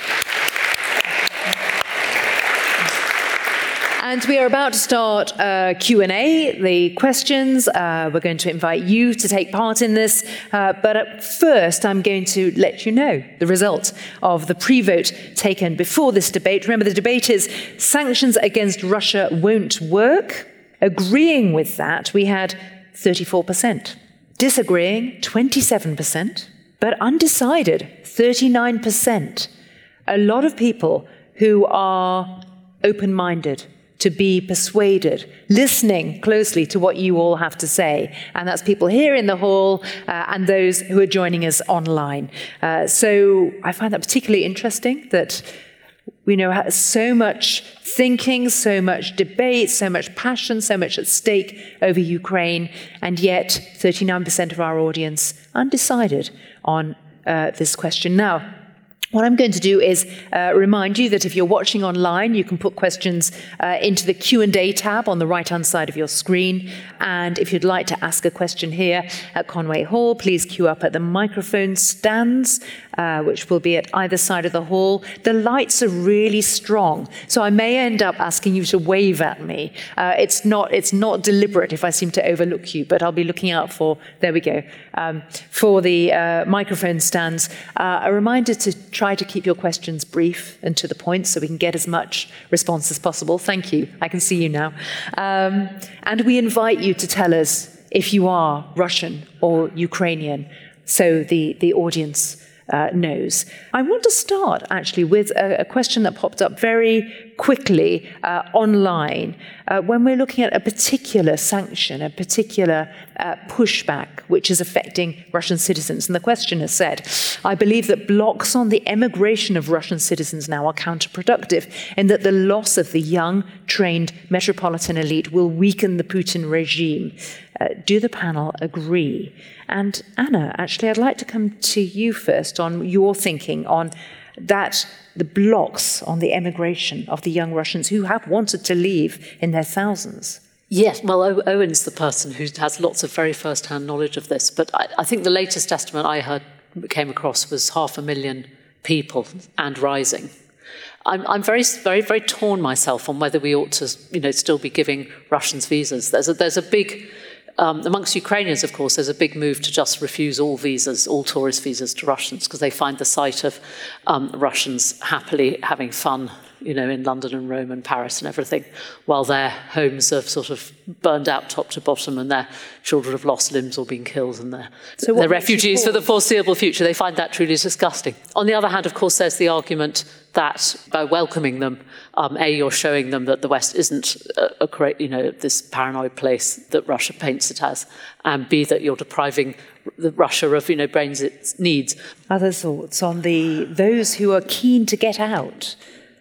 And we are about to start uh, Q and A, the questions. Uh, we're going to invite you to take part in this. Uh, but at first, I'm going to let you know the result of the pre-vote taken before this debate. Remember, the debate is sanctions against Russia won't work. Agreeing with that, we had thirty-four percent. Disagreeing, twenty-seven percent. But undecided, thirty-nine percent. A lot of people who are open-minded, to be persuaded, listening closely to what you all have to say. And that's people here in the hall uh, and those who are joining us online. Uh, so I find that particularly interesting that we know so much thinking, so much debate, so much passion, so much at stake over Ukraine, and yet thirty-nine percent of our audience undecided on uh, this question. Now, what I'm going to do is uh, remind you that if you're watching online, you can put questions uh, into the Q and A tab on the right-hand side of your screen. And if you'd like to ask a question here at Conway Hall, please queue up at the microphone stands, uh, which will be at either side of the hall. The lights are really strong, so I may end up asking you to wave at me. Uh, it's not it's not deliberate if I seem to overlook you, but I'll be looking out for, there we go, um, for the uh, microphone stands. Uh, a reminder to try to keep your questions brief and to the point so we can get as much response as possible. Thank you. I can see you now. Um, and we invite you to tell us if you are Russian or Ukrainian, so the, the audience uh, knows. I want to start, actually, with a, a question that popped up very quickly uh, online uh, when we're looking at a particular sanction, a particular uh, pushback which is affecting Russian citizens. And the questioner said, I believe that blocks on the emigration of Russian citizens now are counterproductive, and that the loss of the young, trained metropolitan elite will weaken the Putin regime. Uh, do the panel agree? And Anna, actually, I'd like to come to you first on your thinking on that, the blocks on the emigration of the young Russians who have wanted to leave in their thousands. Yes, well, Owen's the person who has lots of very first-hand knowledge of this, but I, I think the latest estimate I heard came across was half a million people and rising. I'm, I'm very, very, very torn myself on whether we ought to, you know, still be giving Russians visas. There's a, there's a big, um, amongst Ukrainians, of course, there's a big move to just refuse all visas, all tourist visas to Russians, because they find the sight of um, Russians happily having fun, you know, in London and Rome and Paris and everything, while their homes are sort of burned out top to bottom and their children have lost limbs or been killed and they're, so they're refugees for the foreseeable future. They find that truly disgusting. On the other hand, of course, there's the argument that by welcoming them, um, A, you're showing them that the West isn't a, a you know, this paranoid place that Russia paints it as, and B, that you're depriving the Russia of, you know, brains it needs. Other thoughts on the those who are keen to get out?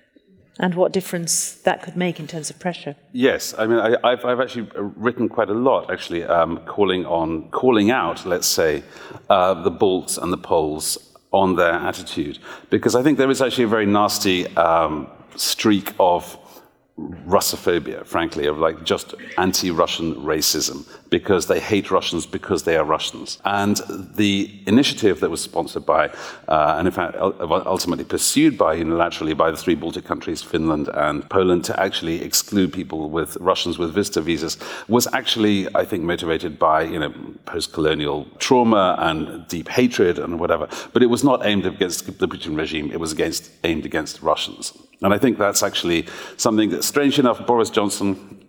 And what difference that could make in terms of pressure? Yes, I mean, I, I've, I've actually written quite a lot, actually, um, calling on, calling out, let's say, uh, the Balts and the Poles on their attitude, because I think there is actually a very nasty um, streak of Russophobia, frankly, of like just anti-Russian racism, because they hate Russians because they are Russians. And the initiative that was sponsored by, uh, and in fact ultimately pursued by unilaterally by the three Baltic countries, Finland and Poland, to actually exclude people with Russians with visitor visas, was actually, I think, motivated by, you know, post-colonial trauma and deep hatred and whatever. But it was not aimed against the Putin regime. It was against aimed against Russians. And I think that's actually something that, strange enough, Boris Johnson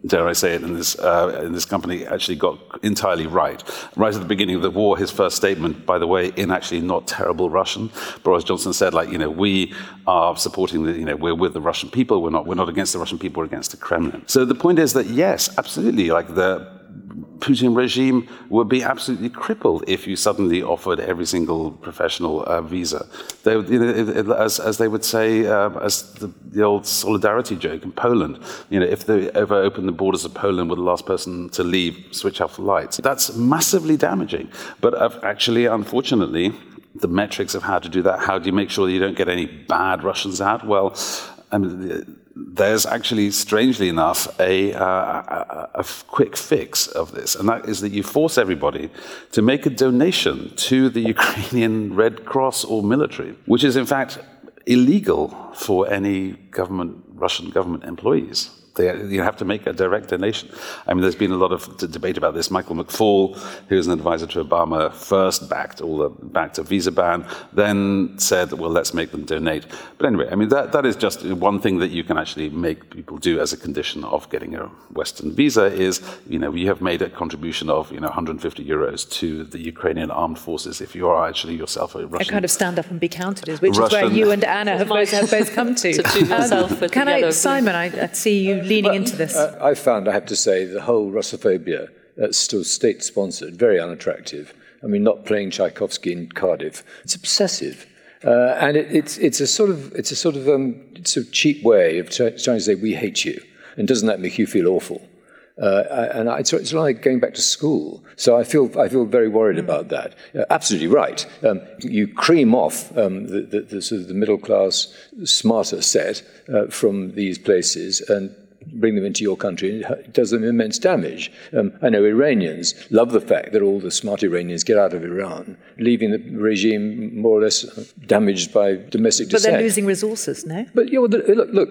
dare I say it, in this uh, in this company actually got entirely right. Right at the beginning of the war, his first statement, by the way, in actually not terrible Russian, Boris Johnson said, like, you know, we are supporting the, you know, we're with the Russian people. We're not, we're not against the Russian people. We're against the Kremlin. So the point is that yes, absolutely, like the Putin regime would be absolutely crippled if you suddenly offered every single professional uh, visa. They, you know, it, it, as, as they would say, uh, as the, the old solidarity joke in Poland, you know, if they ever open the borders of Poland with the last person to leave, switch off the lights. That's massively damaging. But uh, actually, unfortunately, the metrics of how to do that, how do you make sure that you don't get any bad Russians out? Well, I mean, there's actually, strangely enough, a, uh, a, a quick fix of this, and that is that you force everybody to make a donation to the Ukrainian Red Cross or military, which is in fact illegal for any government, Russian government employees. They, you have to make a direct donation. I mean, there's been a lot of d- debate about this. Michael McFaul, who was an advisor to Obama, first backed all the backed a visa ban, then said, well, let's make them donate. But anyway, I mean, that, that is just one thing that you can actually make people do as a condition of getting a Western visa is, you know, you have made a contribution of, you know, one hundred fifty euros to the Ukrainian armed forces if you are actually yourself a Russian. A kind of stand up and be counted is, which Russian, is where you and Anna have both, have both come to. to do yourself um, can I, Simon, I, I see you leaning well, into this. Uh, I found, I have to say, the whole Russophobia, that's still state-sponsored, very unattractive. I mean, not playing Tchaikovsky in Cardiff. It's obsessive. Uh, and it, it's, it's a sort of, it's a sort of, um, it's a cheap way of try, trying to say, we hate you. And doesn't that make you feel awful? Uh, and I, it's, it's like going back to school. So I feel I feel very worried mm. about that. Uh, absolutely right. Um, you cream off um, the, the, the, sort of the middle class, smarter set uh, from these places and bring them into your country. It does them immense damage. Um, I know Iranians love the fact that all the smart Iranians get out of Iran, leaving the regime more or less damaged by domestic but dissent. But they're losing resources, no? But you know, look, look.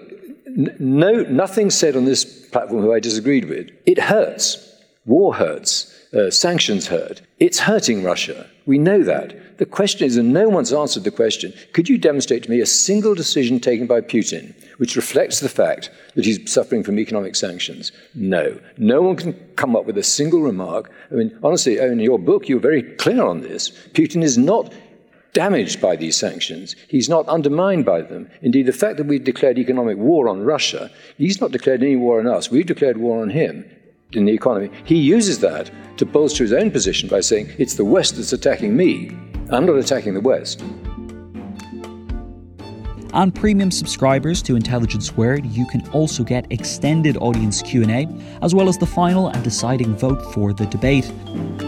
No, nothing said on this platform who I disagreed with. It hurts. War hurts. Uh, sanctions hurt. It's hurting Russia. We know that. The question is, and no one's answered the question, could you demonstrate to me a single decision taken by Putin which reflects the fact that he's suffering from economic sanctions? No. No one can come up with a single remark. I mean, honestly, in your book, you're very clear on this. Putin is not damaged by these sanctions. He's not undermined by them. Indeed, the fact that we've declared economic war on Russia, he's not declared any war on us. We've declared war on him in the economy. He uses that to bolster his own position by saying, it's the West that's attacking me. I'm not attacking the West. And premium subscribers to Intelligence Squared, you can also get extended audience Q and A, as well as the final and deciding vote for the debate.